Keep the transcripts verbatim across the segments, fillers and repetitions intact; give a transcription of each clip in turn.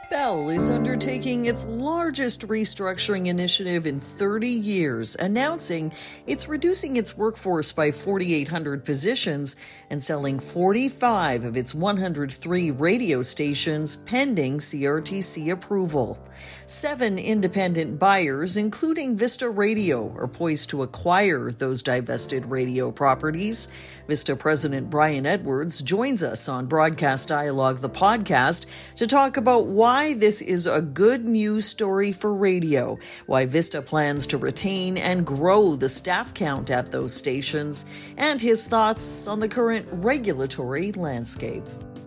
Bell is undertaking its largest restructuring initiative in thirty years, announcing it's reducing its workforce by forty-eight hundred positions and selling forty-five of its one hundred three radio stations pending C R T C approval. Seven independent buyers, including Vista Radio, are poised to acquire those divested radio properties. Vista President Brian Edwards joins us on Broadcast Dialogue, the podcast, to talk about why this is a good news story for radio, why Vista plans to retain and grow the staff count at those stations, and his thoughts on the current regulatory landscape.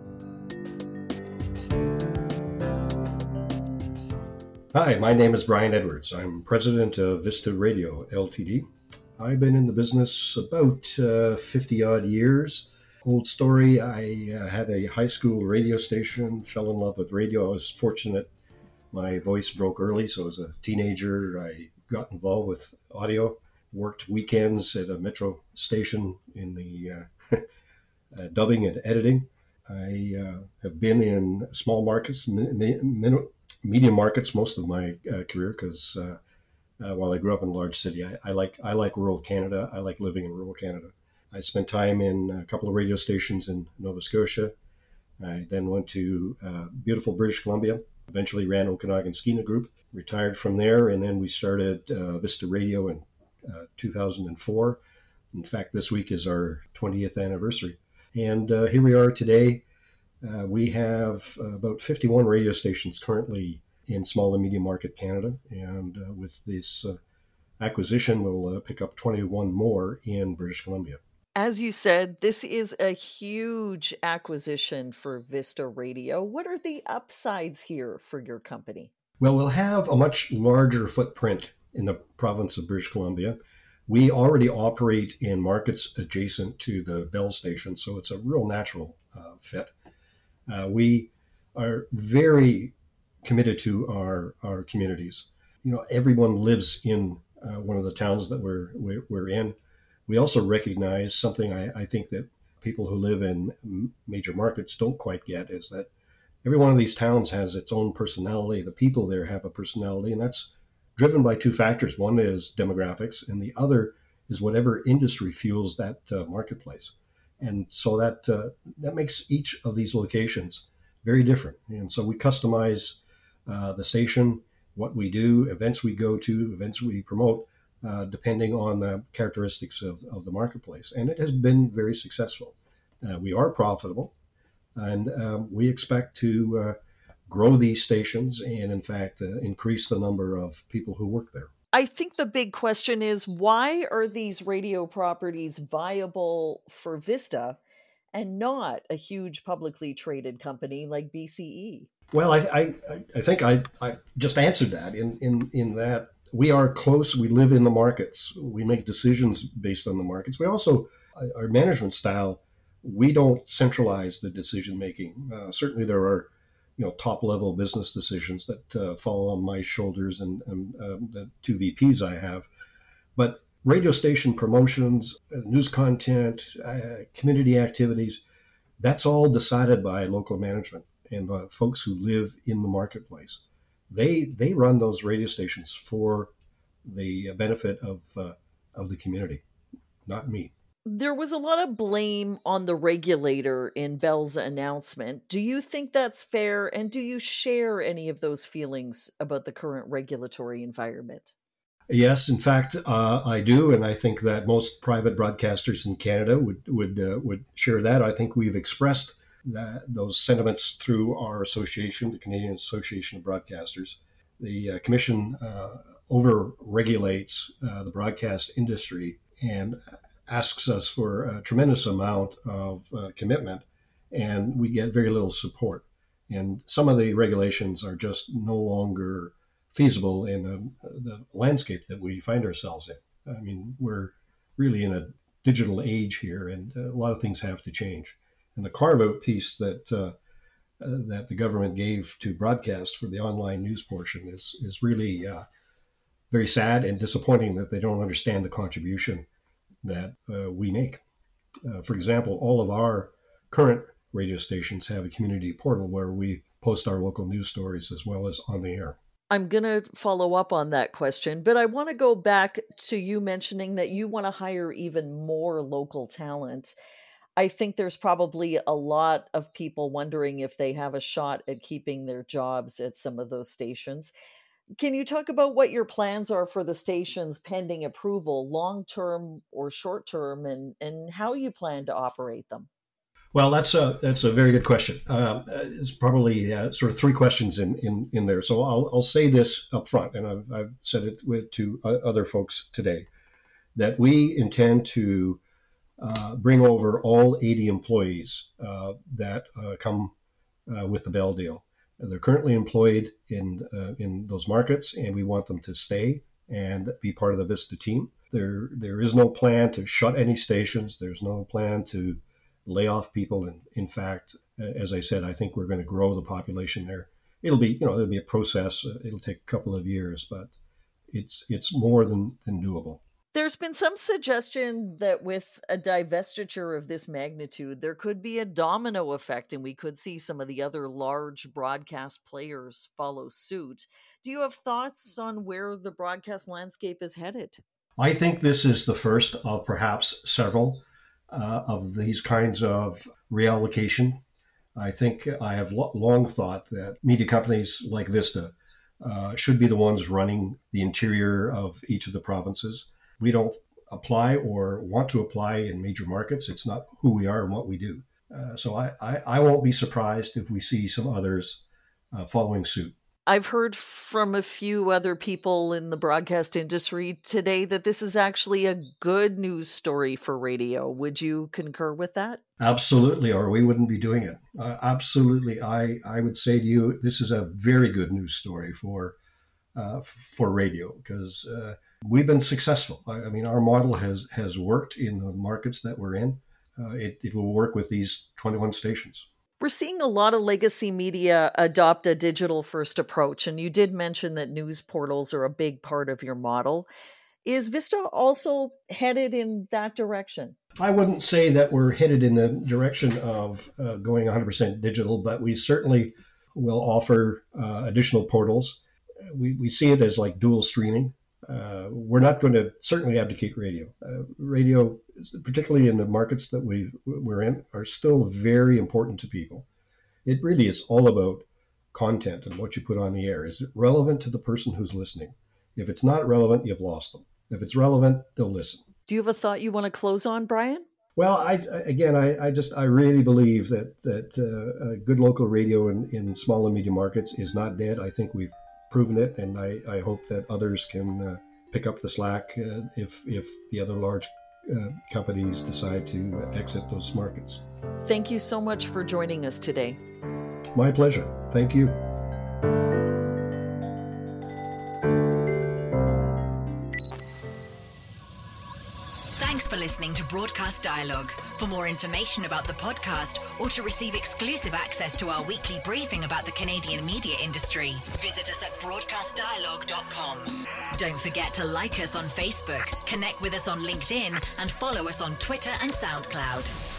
Hi, my name is Brian Edwards. I'm president of Vista Radio, Limited. I've been in the business about uh, fifty-odd years. Old story, I uh, had a high school radio station, fell in love with radio. I was fortunate. My voice broke early, so as a teenager, I got involved with audio, worked weekends at a metro station in the uh, uh, dubbing and editing. I uh, have been in small markets, min- min- medium markets most of my uh, career, because uh, uh, while I grew up in a large city, I, I like I like rural Canada. I like living in rural Canada. I spent time in a couple of radio stations in Nova Scotia. I then went to uh, beautiful British Columbia, eventually ran Okanagan Skeena Group, retired from there, and then we started uh, Vista Radio in uh, two thousand four. In fact, this week is our twentieth anniversary. And uh, here we are today. Uh, we have uh, about fifty-one radio stations currently in small and medium market Canada, and uh, with this uh, acquisition, we'll uh, pick up twenty-one more in British Columbia. As you said, this is a huge acquisition for Vista Radio. What are the upsides here for your company? Well, we'll have a much larger footprint in the province of British Columbia. We already operate in markets adjacent to the Bell station, so it's a real natural uh, fit. Uh, we are very committed to our, our communities. You know, everyone lives in uh, one of the towns that we're, we're, we're in. We also recognize something I, I think that people who live in major markets don't quite get, is that every one of these towns has its own personality. The people there have a personality, and that's driven by two factors. One is demographics, and the other is whatever industry fuels that uh, marketplace. And so that uh, that makes each of these locations very different. And so we customize uh, the station, what we do, events we go to, events we promote, uh, depending on the characteristics of, of the marketplace. And it has been very successful. Uh, we are profitable, and um, we expect to uh, grow these stations and, in fact, uh, increase the number of people who work there. I think the big question is, why are these radio properties viable for Vista and not a huge publicly traded company like B C E? Well, I, I, I think I, I just answered that in, in, in that we are close. We live in the markets. We make decisions based on the markets. We also, our management style, we don't centralize the decision making. Uh, certainly there are you know, top level business decisions that uh, fall on my shoulders and, and um, the two V Ps I have. But radio station promotions, uh, news content, uh, community activities, that's all decided by local management and the folks who live in the marketplace. They they run those radio stations for the benefit of uh, of the community, not me. There was a lot of blame on the regulator in Bell's announcement. Do you think that's fair? And do you share any of those feelings about the current regulatory environment? Yes, in fact, uh, I do. And I think that most private broadcasters in Canada would would uh, would share that. I think we've expressed that, those sentiments through our association, the Canadian Association of Broadcasters. The uh, Commission uh, over-regulates uh, the broadcast industry and asks us for a tremendous amount of uh, commitment, and we get very little support. And some of the regulations are just no longer feasible in the, the landscape that we find ourselves in. I mean, we're really in a digital age here, and a lot of things have to change. And the carve-out piece that uh, uh, that the government gave to broadcast for the online news portion is is really uh, very sad and disappointing that they don't understand the contribution that uh, we make. Uh, for example, all of our current radio stations have a community portal where we post our local news stories as well as on the air. I'm going to follow up on that question, but I want to go back to you mentioning that you want to hire even more local talent. I think there's probably a lot of people wondering if they have a shot at keeping their jobs at some of those stations. Can you talk about what your plans are for the stations pending approval, long-term or short-term, and, and how you plan to operate them? Well, that's a that's a very good question. Uh, it's probably uh, sort of three questions in, in, in there. So I'll I'll say this up front, and I've, I've said it with, to other folks today, that we intend to uh, bring over all eighty employees uh, that uh, come uh, with the Bell deal. They're currently employed in uh, in those markets, and we want them to stay and be part of the Vista team. There there is no plan to shut any stations. There's no plan to lay off people. And in fact, as I said, I think we're going to grow the population there. It'll be, you know, it'll be a process. It'll take a couple of years, but it's it's more than, than doable. There's been some suggestion that with a divestiture of this magnitude, there could be a domino effect and we could see some of the other large broadcast players follow suit. Do you have thoughts on where the broadcast landscape is headed? I think this is the first of perhaps several Uh, of these kinds of reallocation. I think I have lo- long thought that media companies like Vista uh, should be the ones running the interior of each of the provinces. We don't apply or want to apply in major markets. It's not who we are and what we do. Uh, so I, I, I won't be surprised if we see some others uh, following suit. I've heard from a few other people in the broadcast industry today that this is actually a good news story for radio. Would you concur with that? Absolutely, or we wouldn't be doing it. Uh, absolutely. I, I would say to you, this is a very good news story for uh, for radio because uh, we've been successful. I, I mean, our model has, has worked in the markets that we're in. Uh, it, it will work with these twenty-one stations. We're seeing a lot of legacy media adopt a digital-first approach, and you did mention that news portals are a big part of your model. Is Vista also headed in that direction? I wouldn't say that we're headed in the direction of uh, going one hundred percent digital, but we certainly will offer uh, additional portals. We, we see it as like dual streaming. Uh, we're not going to certainly abdicate radio. Uh, radio, particularly in the markets that we we're in, are still very important to people. It really is all about content and what you put on the air. Is it relevant to the person who's listening? If it's not relevant, you've lost them. If it's relevant, they'll listen. Do you have a thought you want to close on, Brian? Well, I, again, I, I just I really believe that that uh, good local radio in, in small and medium markets is not dead. I think we've proven it, and I, I hope that others can uh, pick up the slack uh, if if the other large uh, companies decide to exit those markets. Thank you so much for joining us today. My pleasure. Thank you. Thanks for listening to Broadcast Dialogue. For more information about the podcast or to receive exclusive access to our weekly briefing about the Canadian media industry, visit us at broadcast dialogue dot com. Don't forget to like us on Facebook, connect with us on LinkedIn, and follow us on Twitter and SoundCloud.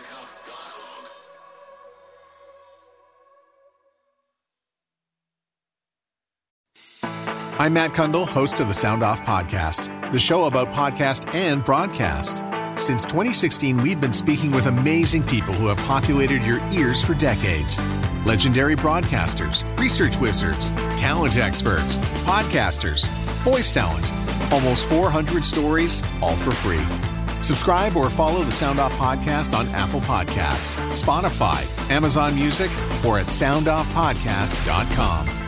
I'm Matt Kundle, host of the Sound Off Podcast, the show about podcast and broadcast. Since twenty sixteen, we've been speaking with amazing people who have populated your ears for decades. Legendary broadcasters, research wizards, talent experts, podcasters, voice talent. Almost four hundred stories, all for free. Subscribe or follow the Sound Off Podcast on Apple Podcasts, Spotify, Amazon Music, or at sound off podcast dot com.